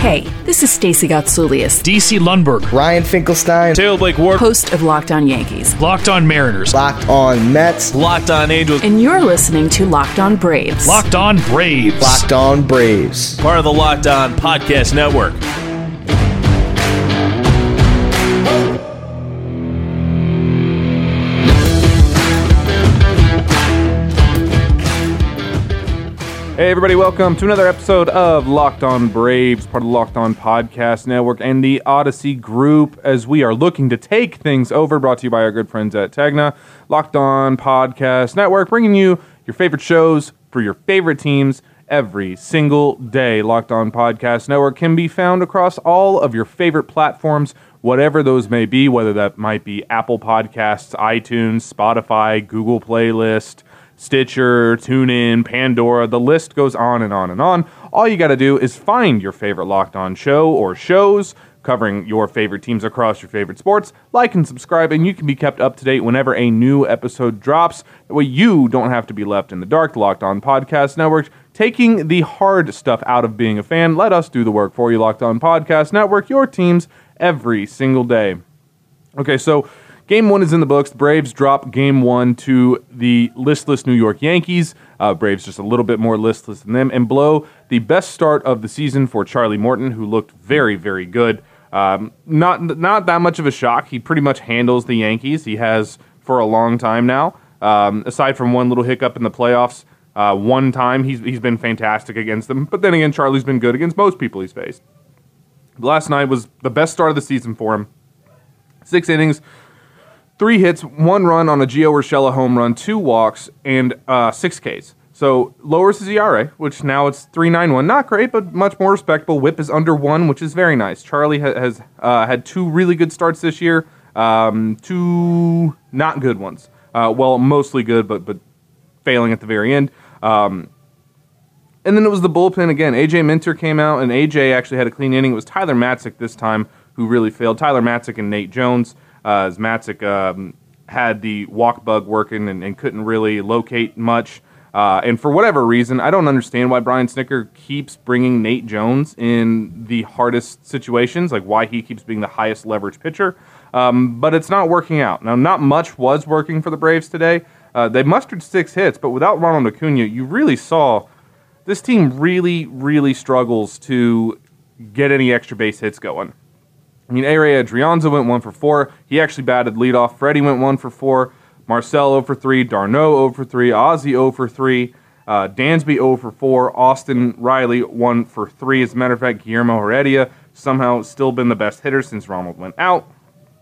Hey, this is Stacey Gotsoulias, DC Lundberg, Ryan Finkelstein, Taylor Blake Ward, host of Locked On Yankees, Locked On Mariners, Locked On Mets, Locked On Angels, and you're listening to Locked On Braves. Locked On Braves, Locked On Braves, part of the Locked On Podcast Network. Hey everybody, welcome to another episode of Locked On Braves, part of the Locked On Podcast Network and the Odyssey Group, as we are looking to take things over, brought to you by our good friends at Tegna. Locked On Podcast Network, bringing you your favorite shows for your favorite teams every single day. Locked On Podcast Network can be found across all of your favorite platforms, whatever those may be, whether that might be Apple Podcasts, iTunes, Spotify, Google Playlist, Stitcher, TuneIn, Pandora, the list goes on and on and on. All you got to do is find your favorite Locked On show or shows covering your favorite teams across your favorite sports, like and subscribe, and you can be kept up to date whenever a new episode drops. That way you don't have to be left in the dark. The Locked On Podcast Network, taking the hard stuff out of being a fan. Let us do the work for you. Locked On Podcast Network, your teams every single day. Okay, so Game 1 is in the books. The Braves drop Game 1 to the listless New York Yankees. Braves just a little bit more listless than them, and blow the best start of the season for Charlie Morton, who looked very, very good. Not that much of a shock. He pretty much handles the Yankees. He has for a long time now. Aside from one little hiccup in the playoffs, one time he's been fantastic against them. But then again, Charlie's been good against most people he's faced. Last night was the best start of the season for him. 6 innings. 3 hits, 1 run on a Gio Urshela home run, 2 walks, and 6 Ks. So lowers his ERA, which now it's 3.91. Not great, but much more respectable. WHIP is under 1, which is very nice. Charlie has had 2 really good starts this year, 2 not good ones. Well, mostly good, but failing at the very end. And then it was the bullpen again. A.J. Minter came out, and A.J. actually had a clean inning. It was Tyler Matzek this time who really failed. Tyler Matzek and Nate Jones. As Matzek had the walk bug working and couldn't really locate much. And for whatever reason, I don't understand why Brian Snitker keeps bringing Nate Jones in the hardest situations, like why he keeps being the highest leverage pitcher. But it's not working out. Now, not much was working for the Braves today. They mustered 6 hits, but without Ronald Acuna, you really saw this team really, really struggles to get any extra base hits going. I mean, A-Ray Adrianza went 1 for 4. He actually batted leadoff. Freddie went 1 for 4. Marcel 0 for 3. D'Arnaud 0 for 3. Ozzie 0 for 3. Dansby 0 for 4. Austin Riley 1 for 3. As a matter of fact, Guillermo Heredia somehow still been the best hitter since Ronald went out.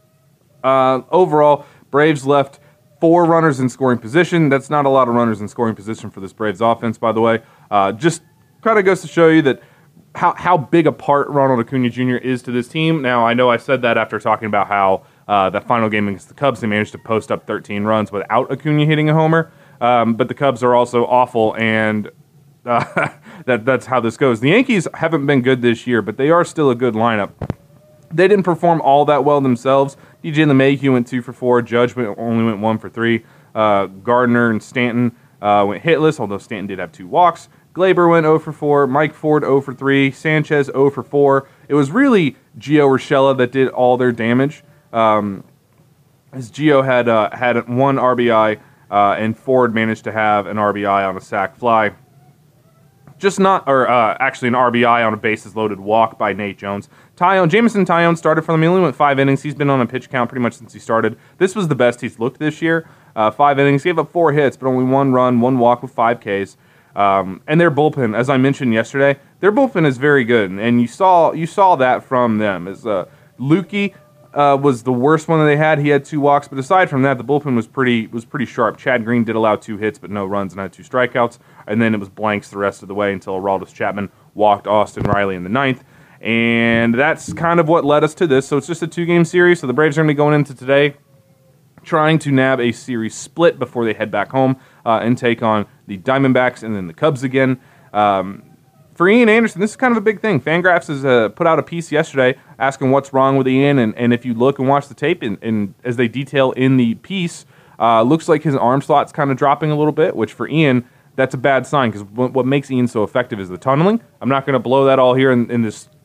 Overall, Braves left 4 runners in scoring position. That's not a lot of runners in scoring position for this Braves offense, by the way. Just kind of goes to show you that how big a part Ronald Acuna Jr. is to this team. Now, I know I said that after talking about how that final game against the Cubs, they managed to post up 13 runs without Acuna hitting a homer. But the Cubs are also awful, and that's how this goes. The Yankees haven't been good this year, but they are still a good lineup. They didn't perform all that well themselves. DJ LeMahieu went 2 for 4. Judge only went 1 for 3. Gardner and Stanton went hitless, although Stanton did have 2 walks. Glaber went 0 for 4, Mike Ford 0 for 3, Sanchez 0 for 4. It was really Gio Urshela that did all their damage. As Gio had 1 RBI, and Ford managed to have an RBI on a sac fly. Actually an RBI on a bases loaded walk by Nate Jones. Jameson Taillon started for them. He only went 5 innings. He's been on a pitch count pretty much since he started. This was the best he's looked this year. 5 innings, gave up 4 hits, but only 1 run, 1 walk with 5 Ks. And their bullpen, as I mentioned yesterday, their bullpen is very good, and you saw that from them. As Lukey was the worst one that they had. He had 2 walks, but aside from that, the bullpen was pretty sharp. Chad Green did allow 2 hits, but no runs and had 2 strikeouts, and then it was blanks the rest of the way until Aroldis Chapman walked Austin Riley in the 9th, and that's kind of what led us to this. So it's just a 2-game series. So the Braves are going to be going into today trying to nab a series split before they head back home and take on the Diamondbacks and then the Cubs again. For Ian Anderson, this is kind of a big thing. Fangraphs has put out a piece yesterday asking what's wrong with Ian, and if you look and watch the tape, and as they detail in the piece, looks like his arm slot's kind of dropping a little bit, which for Ian, that's a bad sign, because what makes Ian so effective is the tunneling. I'm not going to blow that all here in this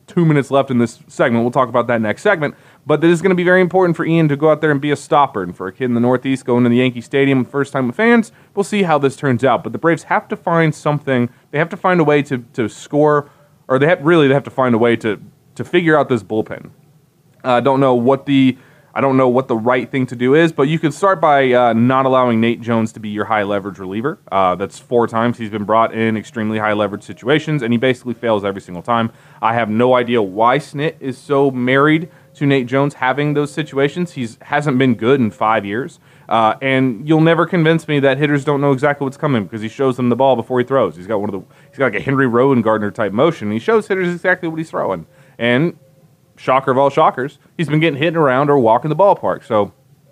2 minutes left in this segment. We'll talk about that next segment. But this is going to be very important for Ian to go out there and be a stopper. And for a kid in the Northeast going to the Yankee Stadium first time with fans, we'll see how this turns out. But the Braves have to find something. They have to find a way to score, or they have to find a way to figure out this bullpen. I don't know what the right thing to do is, but you could start by not allowing Nate Jones to be your high leverage reliever. That's 4 times he's been brought in extremely high leverage situations, and he basically fails every single time. I have no idea why Snit is so married to Nate Jones having those situations. He hasn't been good in 5 years, and you'll never convince me that hitters don't know exactly what's coming because he shows them the ball before he throws. He's got like a Henry Rowan-Gardner type motion. And he shows hitters exactly what he's throwing, and shocker of all shockers, he's been getting hit around or walking the ballpark. So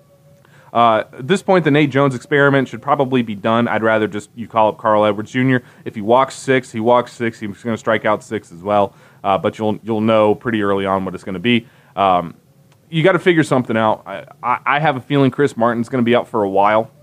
at this point, the Nate Jones experiment should probably be done. I'd rather just you call up Carl Edwards Jr. If he walks 6, he walks 6. He's going to strike out 6 as well. But you'll know pretty early on what it's going to be. You got to figure something out. I have a feeling Chris Martin's going to be out for a while.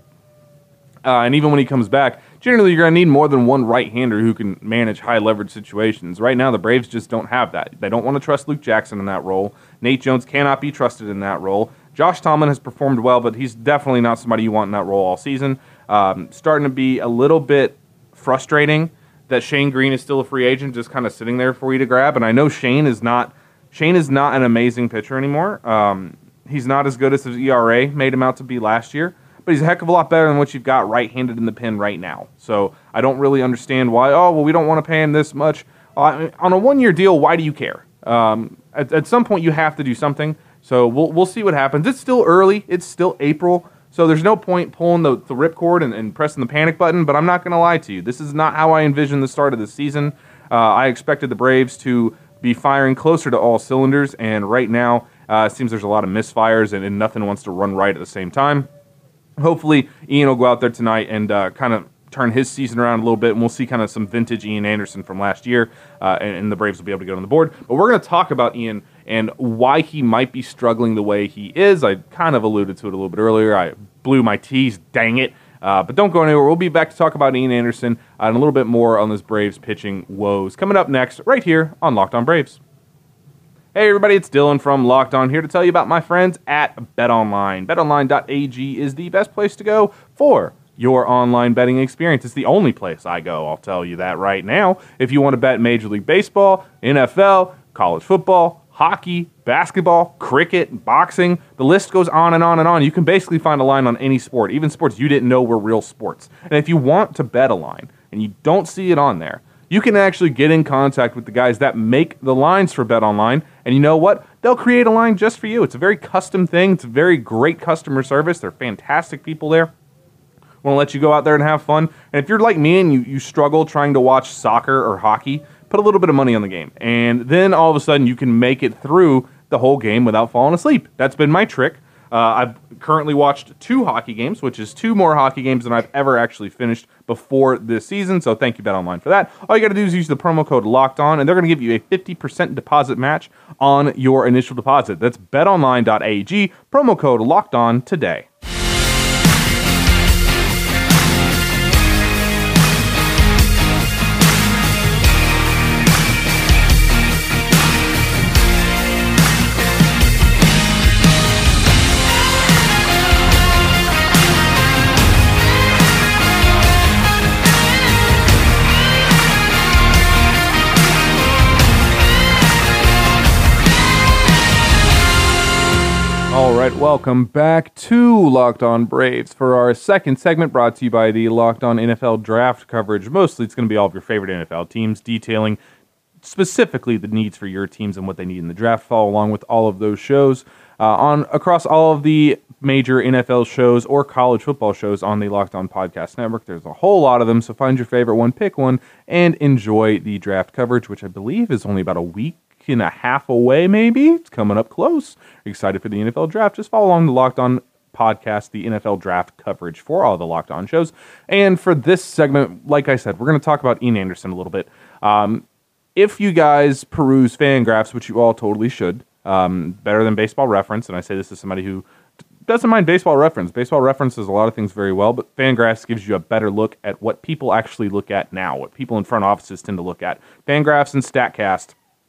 And even when he comes back, generally you're going to need more than one right-hander who can manage high-leverage situations. Right now, the Braves just don't have that. They don't want to trust Luke Jackson in that role. Nate Jones cannot be trusted in that role. Josh Tomlin has performed well, but he's definitely not somebody you want in that role all season. Starting to be a little bit frustrating that Shane Green is still a free agent, just kind of sitting there for you to grab. And I know Shane is not an amazing pitcher anymore. He's not as good as his ERA made him out to be last year. But he's a heck of a lot better than what you've got right-handed in the pen right now. So I don't really understand why, we don't want to pay him this much. On a 1-year deal, why do you care? At some point, you have to do something. So we'll see what happens. It's still early. It's still April. So there's no point pulling the ripcord and pressing the panic button. But I'm not going to lie to you. This is not how I envisioned the start of the season. I expected the Braves to be firing closer to all cylinders. And right now, it seems there's a lot of misfires and nothing wants to run right at the same time. Hopefully, Ian will go out there tonight and kind of turn his season around a little bit, and we'll see kind of some vintage Ian Anderson from last year, and the Braves will be able to get on the board. But we're going to talk about Ian and why he might be struggling the way he is. I kind of alluded to it a little bit earlier. I blew my tease, dang it. But don't go anywhere. We'll be back to talk about Ian Anderson and a little bit more on this Braves pitching woes. Coming up next, right here on Locked On Braves. Hey everybody, it's Dylan from Locked On here to tell you about my friends at BetOnline. BetOnline.ag is the best place to go for your online betting experience. It's the only place I go, I'll tell you that right now. If you want to bet Major League Baseball, NFL, college football, hockey, basketball, cricket, boxing, the list goes on and on and on. You can basically find a line on any sport, even sports you didn't know were real sports. And if you want to bet a line and you don't see it on there, you can actually get in contact with the guys that make the lines for BetOnline, and you know what? They'll create a line just for you. It's a very custom thing. It's a very great customer service. They're fantastic people there. Want to let you go out there and have fun. And if you're like me and you struggle trying to watch soccer or hockey, put a little bit of money on the game. And then all of a sudden you can make it through the whole game without falling asleep. That's been my trick. I've currently watched 2 hockey games, which is 2 more hockey games than I've ever actually finished before this season. So thank you, BetOnline, for that. All you got to do is use the promo code LOCKEDON, and they're going to give you a 50% deposit match on your initial deposit. That's betonline.ag, promo code LOCKEDON today. All right, welcome back to Locked On Braves for our second segment, brought to you by the Locked On NFL Draft coverage. Mostly it's going to be all of your favorite NFL teams, detailing specifically the needs for your teams and what they need in the draft. Follow along with all of those shows across all of the major NFL shows or college football shows on the Locked On Podcast Network. There's a whole lot of them, so find your favorite one, pick one, and enjoy the draft coverage, which I believe is only about a week and a half away, maybe. It's coming up close. Excited for the NFL draft? Just follow along the Locked On Podcast, the NFL draft coverage for all the Locked On shows. And for this segment, like I said, we're going to talk about Ian Anderson a little bit. If you guys peruse Fangraphs, which you all totally should, better than Baseball Reference, and I say this as somebody who doesn't mind Baseball Reference. Baseball Reference does a lot of things very well, but Fangraphs gives you a better look at what people actually look at now, what people in front offices tend to look at. Fangraphs and StatCast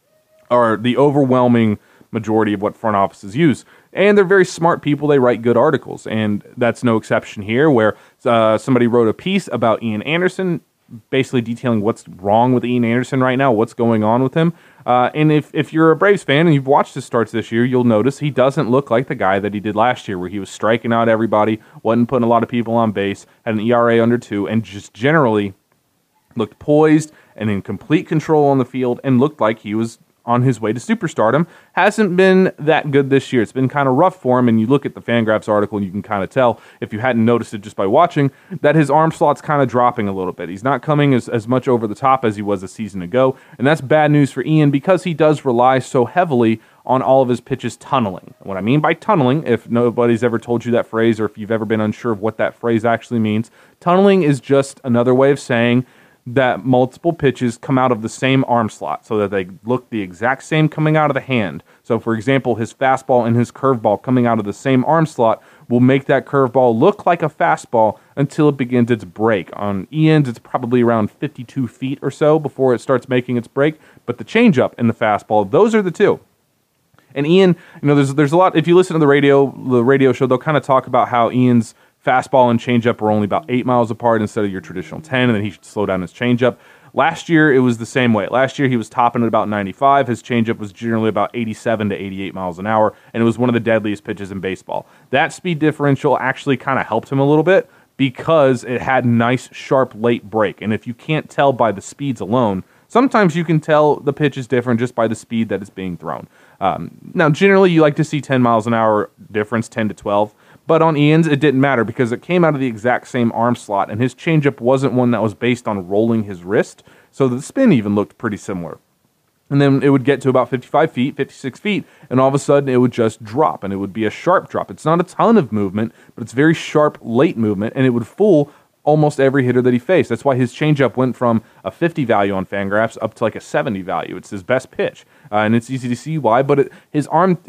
are the overwhelming majority of what front offices use. And they're very smart people. They write good articles. And that's no exception here, where somebody wrote a piece about Ian Anderson, basically detailing what's wrong with Ian Anderson right now, what's going on with him. And if you're a Braves fan and you've watched his starts this year, you'll notice he doesn't look like the guy that he did last year, where he was striking out everybody, wasn't putting a lot of people on base, had an ERA under 2, and just generally looked poised and in complete control on the field and looked like he was on his way to superstardom. Hasn't been that good this year. It's been kind of rough for him, and you look at the Fangraphs article and you can kind of tell, if you hadn't noticed it just by watching, that his arm slot's kind of dropping a little bit. He's not coming as much over the top as he was a season ago, and that's bad news for Ian because he does rely so heavily on all of his pitches tunneling. What I mean by tunneling, if nobody's ever told you that phrase or if you've ever been unsure of what that phrase actually means, tunneling is just another way of saying that multiple pitches come out of the same arm slot so that they look the exact same coming out of the hand. So, for example, his fastball and his curveball coming out of the same arm slot will make that curveball look like a fastball until it begins its break. On Ian's, it's probably around 52 feet or so before it starts making its break, but the changeup and the fastball, those are the two. And Ian, there's a lot, if you listen to the radio show, they'll kind of talk about how Ian's fastball and changeup are only about 8 miles apart instead of your traditional 10, and then he should slow down his changeup. Last year, it was the same way. Last year, he was topping at about 95. His changeup was generally about 87 to 88 miles an hour, and it was one of the deadliest pitches in baseball. That speed differential actually kind of helped him a little bit because it had nice, sharp, late break. And if you can't tell by the speeds alone, sometimes you can tell the pitch is different just by the speed that is being thrown. Now, generally, you like to see 10 miles an hour difference, 10 to 12. But on Ian's, it didn't matter because it came out of the exact same arm slot, and his changeup wasn't one that was based on rolling his wrist, so the spin even looked pretty similar. And then it would get to about 55 feet, 56 feet, and all of a sudden it would just drop, and it would be a sharp drop. It's not a ton of movement, but it's very sharp, late movement, and it would fool almost every hitter that he faced. That's why his changeup went from a 50 value on Fangraphs up to like a 70 value. It's his best pitch, and it's easy to see why. But his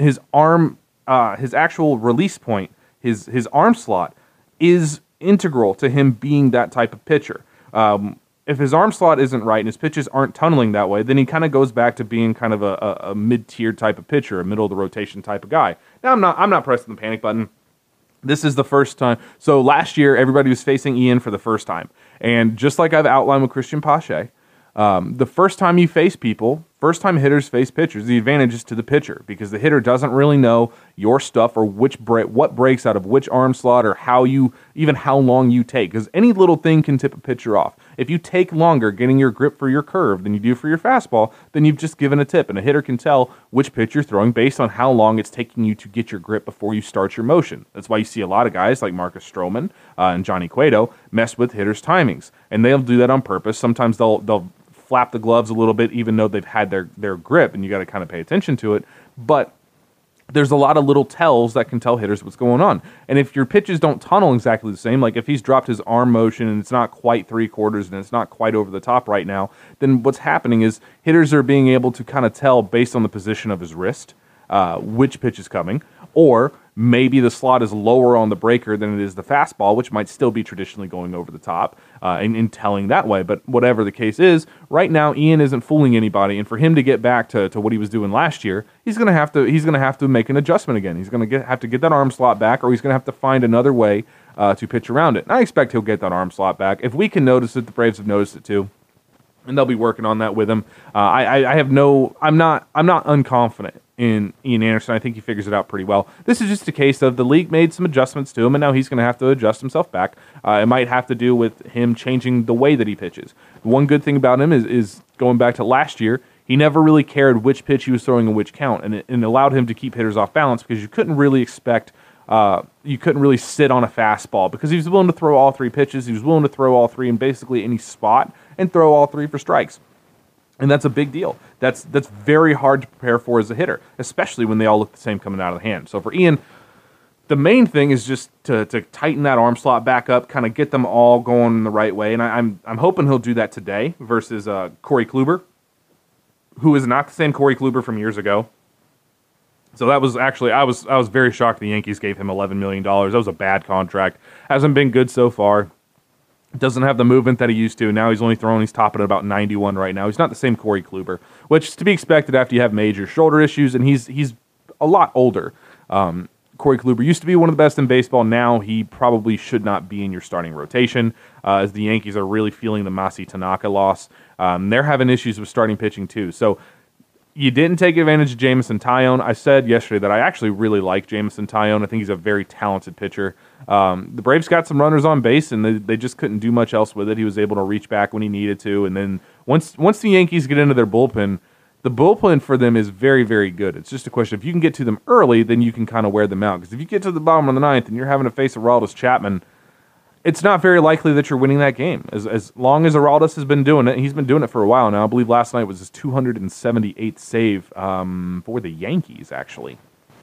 actual release point, his arm slot, is integral to him being that type of pitcher. If his arm slot isn't right and his pitches aren't tunneling that way, then he kind of goes back to being kind of a mid-tier type of pitcher, a middle-of-the-rotation type of guy. Now, I'm not pressing the panic button. This is the first time. So last year, everybody was facing Ian for the first time. And just like I've outlined with Christian Pache, the first time you face people, first time hitters face pitchers, the advantage is to the pitcher because the hitter doesn't really know your stuff or what breaks out of which arm slot or how long you take, because any little thing can tip a pitcher off. If you take longer getting your grip for your curve than you do for your fastball, then you've just given a tip, and a hitter can tell which pitch you're throwing based on how long it's taking you to get your grip before you start your motion. That's why you see a lot of guys like Marcus Stroman and Johnny Cueto mess with hitters' timings, and they'll do that on purpose. Sometimes they'll flap the gloves a little bit even though they've had their grip, and you got to kind of pay attention to it. But there's a lot of little tells that can tell hitters what's going on. And if your pitches don't tunnel exactly the same, like if he's dropped his arm motion and it's not quite 3/4 and it's not quite over the top right now, then what's happening is hitters are being able to kind of tell based on the position of his wrist which pitch is coming, or maybe the slot is lower on the breaker than it is the fastball, which might still be traditionally going over the top, and telling that way. But whatever the case is, right now Ian isn't fooling anybody, and for him to get back to what he was doing last year, he's gonna have to make an adjustment again. He's gonna have to get that arm slot back, or he's gonna have to find another way to pitch around it. And I expect he'll get that arm slot back. If we can notice it, the Braves have noticed it too, and they'll be working on that with him. I'm not unconfident in Ian Anderson. I think he figures it out pretty well. This is just a case of the league made some adjustments to him, and now he's going to have to adjust himself back. It might have to do with him changing the way that he pitches. One good thing about him is going back to last year, he never really cared which pitch he was throwing in which count, and it allowed him to keep hitters off balance because you couldn't really sit on a fastball because he was willing to throw all three pitches. He was willing to throw all three in basically any spot and throw all three for strikes. And that's a big deal. That's very hard to prepare for as a hitter, especially when they all look the same coming out of the hand. So for Ian, the main thing is just to tighten that arm slot back up, kind of get them all going in the right way. And I'm hoping he'll do that today versus Corey Kluber, who is not the same Corey Kluber from years ago. So that was actually, I was very shocked the Yankees gave him $11 million. That was a bad contract. Hasn't been good so far. Doesn't have the movement that he used to. Now he's topping at about 91 right now. He's not the same Corey Kluber, which is to be expected after you have major shoulder issues, and he's a lot older. Corey Kluber used to be one of the best in baseball. Now he probably should not be in your starting rotation, as the Yankees are really feeling the Masi Tanaka loss. They're having issues with starting pitching too. So you didn't take advantage of Jameson Taillon. I said yesterday that I actually really like Jameson Taillon. I think he's a very talented pitcher. The Braves got some runners on base, and they just couldn't do much else with it. He was able to reach back when he needed to. And then once the Yankees get into their bullpen, the bullpen for them is very, very good. It's just a question, if you can get to them early, then you can kind of wear them out. Because if you get to the bottom of the ninth and you're having to face Aroldis Chapman, it's not very likely that you're winning that game. As long as Aroldis has been doing it, he's been doing it for a while now. I believe last night was his 278th save for the Yankees, actually.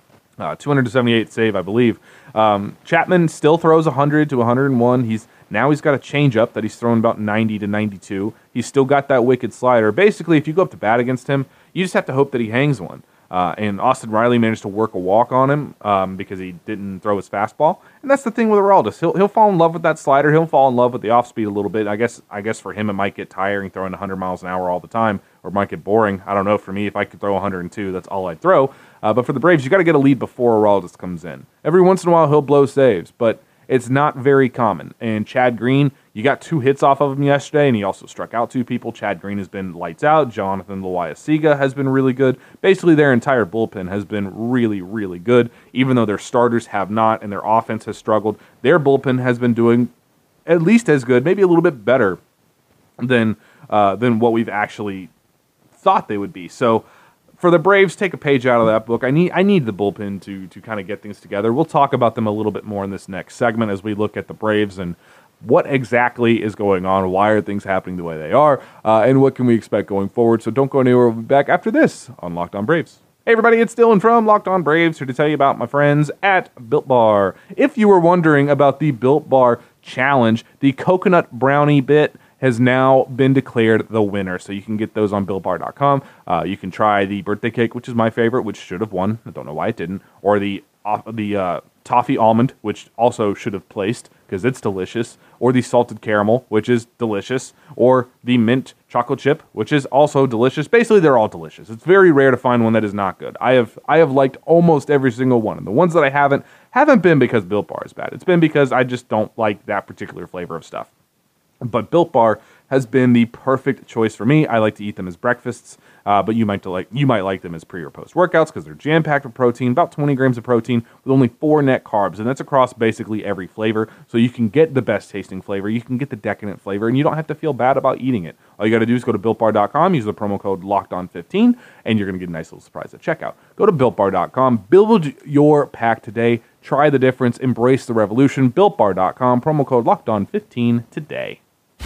278th save, I believe. Chapman still throws 100 to 101. He's got a changeup that he's thrown about 90 to 92. He's still got that wicked slider. Basically, if you go up to bat against him, you just have to hope that he hangs one. And Austin Riley managed to work a walk on him because he didn't throw his fastball. And that's the thing with Aroldis. He'll fall in love with that slider. He'll fall in love with the off speed a little bit. I guess for him it might get tiring throwing 100 miles an hour all the time, or it might get boring. I don't know. For me, if I could throw 102, that's all I'd throw. But for the Braves, you got to get a lead before Aroldis comes in. Every once in a while he'll blow saves, but it's not very common. And Chad Green, you got 2 hits off of him yesterday, and he also struck out 2 people. Chad Green has been lights out. Jonathan Loaisiga has been really good. Basically, their entire bullpen has been really, really good. Even though their starters have not, and their offense has struggled, their bullpen has been doing at least as good, maybe a little bit better than what we've actually thought they would be. So for the Braves, take a page out of that book. I need the bullpen to kind of get things together. We'll talk about them a little bit more in this next segment as we look at the Braves and what exactly is going on, why are things happening the way they are, and what can we expect going forward. So don't go anywhere. We'll be back after this on Locked On Braves. Hey everybody, it's Dylan from Locked On Braves here to tell you about my friends at Built Bar. If you were wondering about the Built Bar Challenge, the coconut brownie bit has now been declared the winner. So you can get those on BuiltBar.com. You can try the birthday cake, which is my favorite, which should have won. I don't know why it didn't. Or the toffee almond, which also should have placed because it's delicious. Or the salted caramel, which is delicious. Or the mint chocolate chip, which is also delicious. Basically, they're all delicious. It's very rare to find one that is not good. I have liked almost every single one. And the ones that I haven't been because Built Bar is bad. It's been because I just don't like that particular flavor of stuff. But Built Bar has been the perfect choice for me. I like to eat them as breakfasts, but you might like them as pre or post workouts because they're jam packed with protein, about 20 grams of protein with only 4 net carbs, and that's across basically every flavor. So you can get the best tasting flavor, you can get the decadent flavor, and you don't have to feel bad about eating it. All you got to do is go to BuiltBar.com, use the promo code LOCKEDON15, and you're going to get a nice little surprise at checkout. Go to BuiltBar.com, build your pack today, try the difference, embrace the revolution. BuiltBar.com, promo code LOCKEDON15 today.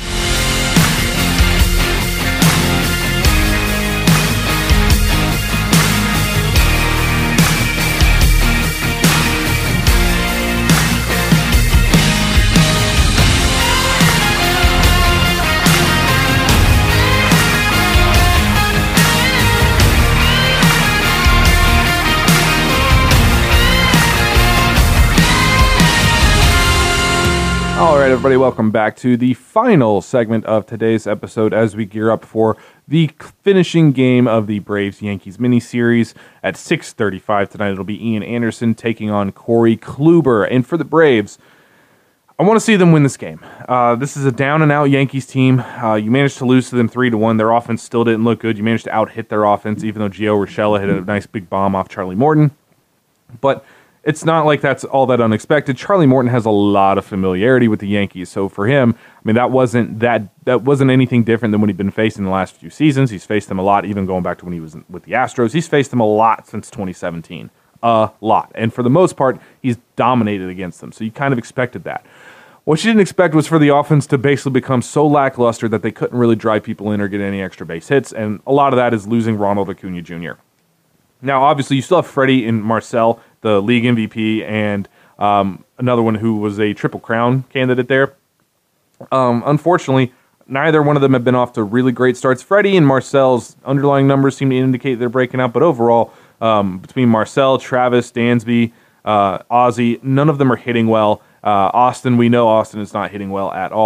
All right, everybody, welcome back to the final segment of today's episode as we gear up for the finishing game of the Braves-Yankees mini-series. At 6:35 tonight, it'll be Ian Anderson taking on Corey Kluber. And for the Braves, I want to see them win this game. This is a down-and-out Yankees team. You managed to lose to them 3-1. Their offense still didn't look good. You managed to out-hit their offense, even though Gio Urshela hit a nice big bomb off Charlie Morton. But it's not like that's all that unexpected. Charlie Morton has a lot of familiarity with the Yankees, so for him, I mean, that wasn't anything different than what he'd been facing the last few seasons. He's faced them a lot, even going back to when he was with the Astros. He's faced them a lot since 2017, a lot, and for the most part, he's dominated against them. So you kind of expected that. What you didn't expect was for the offense to basically become so lackluster that they couldn't really drive people in or get any extra base hits, and a lot of that is losing Ronald Acuna Jr. Now, obviously, you still have Freddie and Marcel, the league MVP, and another one who was a Triple Crown candidate there. Unfortunately, neither one of them have been off to really great starts. Freddie and Marcel's underlying numbers seem to indicate they're breaking out, but overall, between Marcel, Travis, Dansby, Ozzie, none of them are hitting well. Austin, we know Austin is not hitting well at all.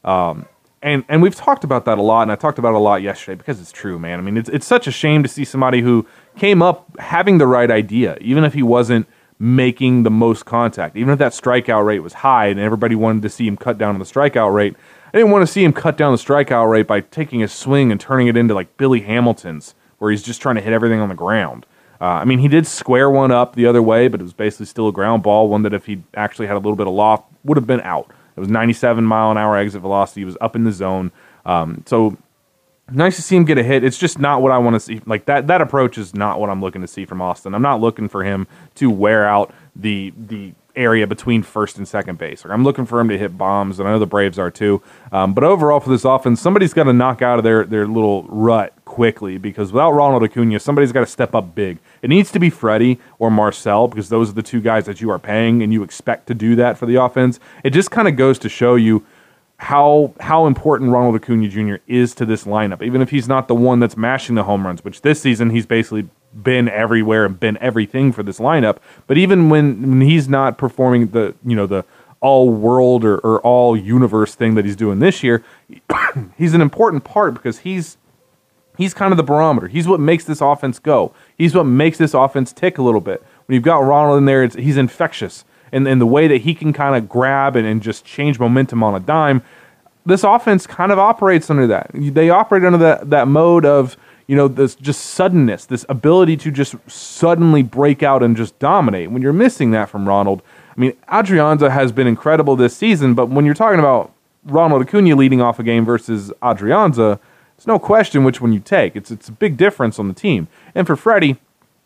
And we've talked about that a lot, and I talked about it a lot yesterday because it's true, man. I mean, it's such a shame to see somebody who came up having the right idea, even if he wasn't making the most contact, even if that strikeout rate was high and everybody wanted to see him cut down on the strikeout rate. I didn't want to see him cut down the strikeout rate by taking a swing and turning it into like Billy Hamilton's, where he's just trying to hit everything on the ground. I mean, he did square one up the other way, but it was basically still a ground ball, one that if he actually had a little bit of loft, would have been out. It was 97-mile-an-hour exit velocity. He was up in the zone. So nice to see him get a hit. It's just not what I want to see. Like that approach is not what I'm looking to see from Austin. I'm not looking for him to wear out the area between first and second base. Like, I'm looking for him to hit bombs, and I know the Braves are too. But overall for this offense, somebody's got to knock out of their little rut quickly, because without Ronald Acuna, somebody's got to step up big. It needs to be Freddie or Marcell, because those are the two guys that you are paying, and you expect to do that for the offense. It just kind of goes to show you how important Ronald Acuna Jr. is to this lineup, even if he's not the one that's mashing the home runs, which this season he's basically been everywhere and been everything for this lineup. But even when he's not performing the all world or all universe thing that he's doing this year, he's an important part, because he's kind of the barometer. He's what makes this offense go. He's what makes this offense tick a little bit. When you've got Ronald in there, he's infectious. And the way that he can kind of grab and just change momentum on a dime, this offense kind of operates under that. They operate under that mode of, this just suddenness, this ability to just suddenly break out and just dominate. When you're missing that from Ronald, I mean, Adrianza has been incredible this season, but when you're talking about Ronald Acuna leading off a game versus Adrianza, it's no question which one you take. It's a big difference on the team. And for Freddie's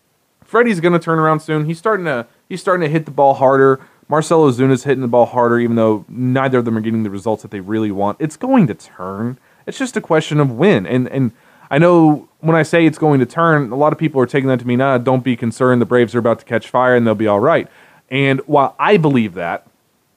going to turn around soon. He's starting to hit the ball harder. Marcell Ozuna's hitting the ball harder, even though neither of them are getting the results that they really want. It's going to turn. It's just a question of when. And I know when I say it's going to turn, a lot of people are taking that to mean, don't be concerned. The Braves are about to catch fire and they'll be all right. And while I believe that,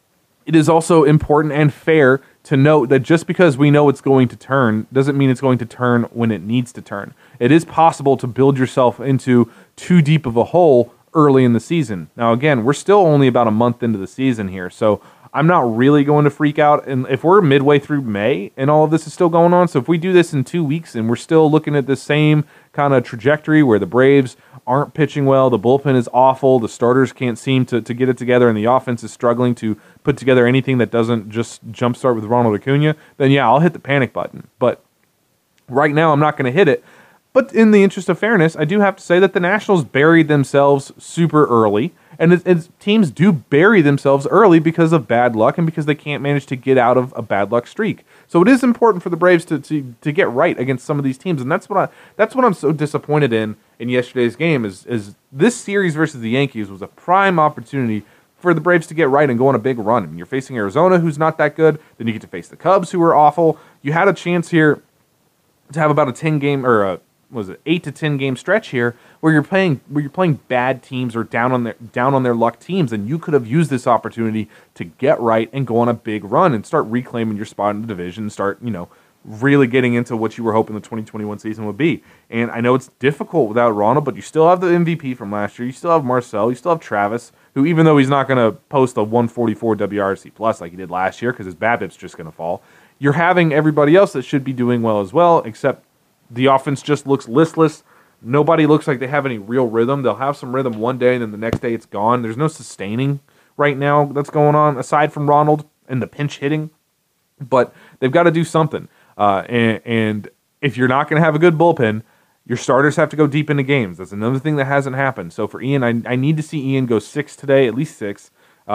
it is also important and fair to note that just because we know it's going to turn doesn't mean it's going to turn when it needs to turn. It is possible to build yourself into too deep of a hole early in the season. Now, again, we're still only about a month into the season here, so I'm not really going to freak out. And if we're midway through May and all of this is still going on, so if we do this in 2 weeks and we're still looking at the same kind of trajectory where the Braves aren't pitching well, the bullpen is awful, the starters can't seem to get it together, and the offense is struggling to put together anything that doesn't just jumpstart with Ronald Acuna, then yeah, I'll hit the panic button. But right now, I'm not going to hit it. But in the interest of fairness, I do have to say that the Nationals buried themselves super early, and teams do bury themselves early because of bad luck and because they can't manage to get out of a bad luck streak. So it is important for the Braves to get right against some of these teams, and that's what I'm so disappointed in yesterday's game is this series versus the Yankees was a prime opportunity for the Braves to get right and go on a big run. I mean, you're facing Arizona, who's not that good. Then you get to face the Cubs, who are awful. You had a chance here to have about a 10-game or a 8 to 10 game stretch here where you're playing bad teams or down on their luck teams, and you could have used this opportunity to get right and go on a big run and start reclaiming your spot in the division and start really getting into what you were hoping the 2021 season would be. And I know it's difficult without Ronald, but you still have the MVP from last year. You still have Marcell. You still have Travis, who, even though he's not going to post a 144 WRC plus like he did last year because his BABIP's just going to fall, you're having everybody else that should be doing well as well, except the offense just looks listless. Nobody looks like they have any real rhythm. They'll have some rhythm one day, and then the next day it's gone. There's no sustaining right now that's going on, aside from Ronald and the pinch hitting. But they've got to do something. And if you're not going to have a good bullpen, your starters have to go deep into games. That's another thing that hasn't happened. So for Ian, I need to see Ian go 6 today, at least 6.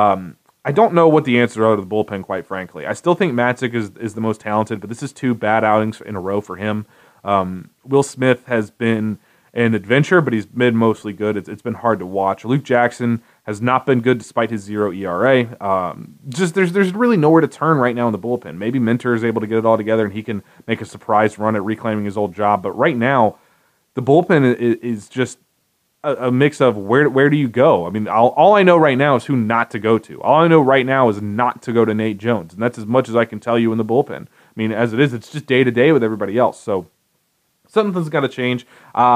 I don't know what the answers are to the bullpen, quite frankly. I still think Matzik is the most talented, but this is 2 bad outings in a row for him. Will Smith has been an adventure, but he's been mostly good. It's been hard to watch. Luke Jackson has not been good despite his 0 ERA. There's really nowhere to turn right now in the bullpen. Maybe Minter is able to get it all together and he can make a surprise run at reclaiming his old job. But right now, the bullpen is just a mix of where do you go? I mean, all I know right now is who not to go to. All I know right now is not to go to Nate Jones, and that's as much as I can tell you in the bullpen. I mean, as it is, it's just day to day with everybody else. So something's got to change.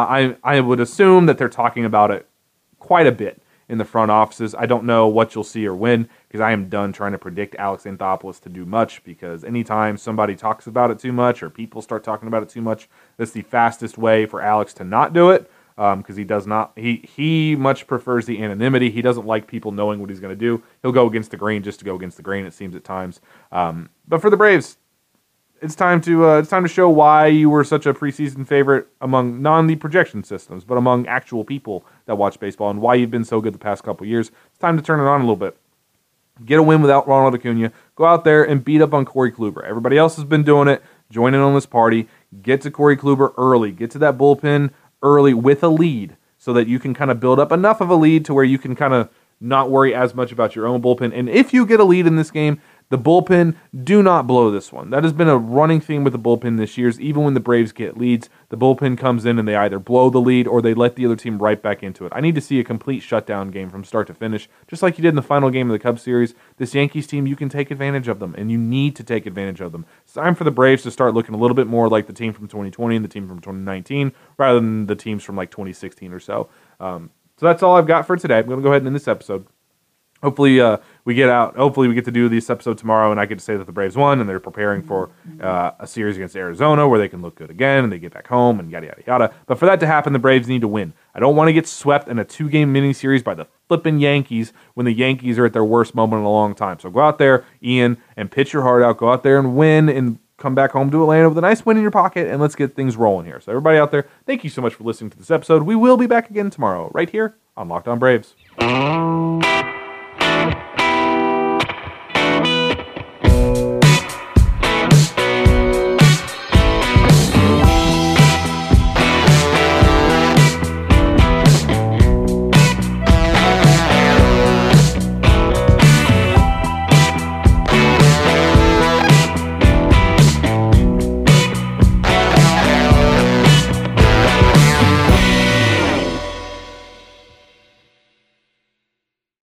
I would assume that they're talking about it quite a bit in the front offices. I don't know what you'll see or when. because I am done trying to predict Alex Anthopoulos to do much, because anytime somebody talks about it too much or people start talking about it too much, that's the fastest way for Alex to not do it, because he does not, he much prefers the anonymity. He doesn't like people knowing what he's going to do. He'll go against the grain just to go against the grain, it seems at times. But for the Braves, it's time to show why you were such a preseason favorite among not the projection systems, but among actual people that watch baseball, and why you've been so good the past couple years. It's time to turn it on a little bit. Get a win without Ronald Acuna. Go out there and beat up on Corey Kluber. Everybody else has been doing it. Join in on this party. Get to Corey Kluber early. Get to that bullpen early with a lead, so that you can kind of build up enough of a lead to where you can kind of not worry as much about your own bullpen. And if you get a lead in this game, the bullpen, do not blow this one. That has been a running theme with the bullpen this year. Even when the Braves get leads, the bullpen comes in and they either blow the lead or they let the other team right back into it. I need to see a complete shutdown game from start to finish, just like you did in the final game of the Cubs series. This Yankees team, you can take advantage of them, and you need to take advantage of them. It's time for the Braves to start looking a little bit more like the team from 2020 and the team from 2019, rather than the teams from like 2016 or so. So that's all I've got for today. I'm going to go ahead and end this episode. Hopefully we get out. Hopefully we get to do this episode tomorrow, and I get to say that the Braves won, and they're preparing for a series against Arizona where they can look good again, and they get back home, and yada yada yada. But for that to happen, the Braves need to win. I don't want to get swept in a 2-game mini series by the flipping Yankees when the Yankees are at their worst moment in a long time. So go out there, Ian, and pitch your heart out. Go out there and win, and come back home to Atlanta with a nice win in your pocket, and let's get things rolling here. So everybody out there, thank you so much for listening to this episode. We will be back again tomorrow, right here on Locked On Braves.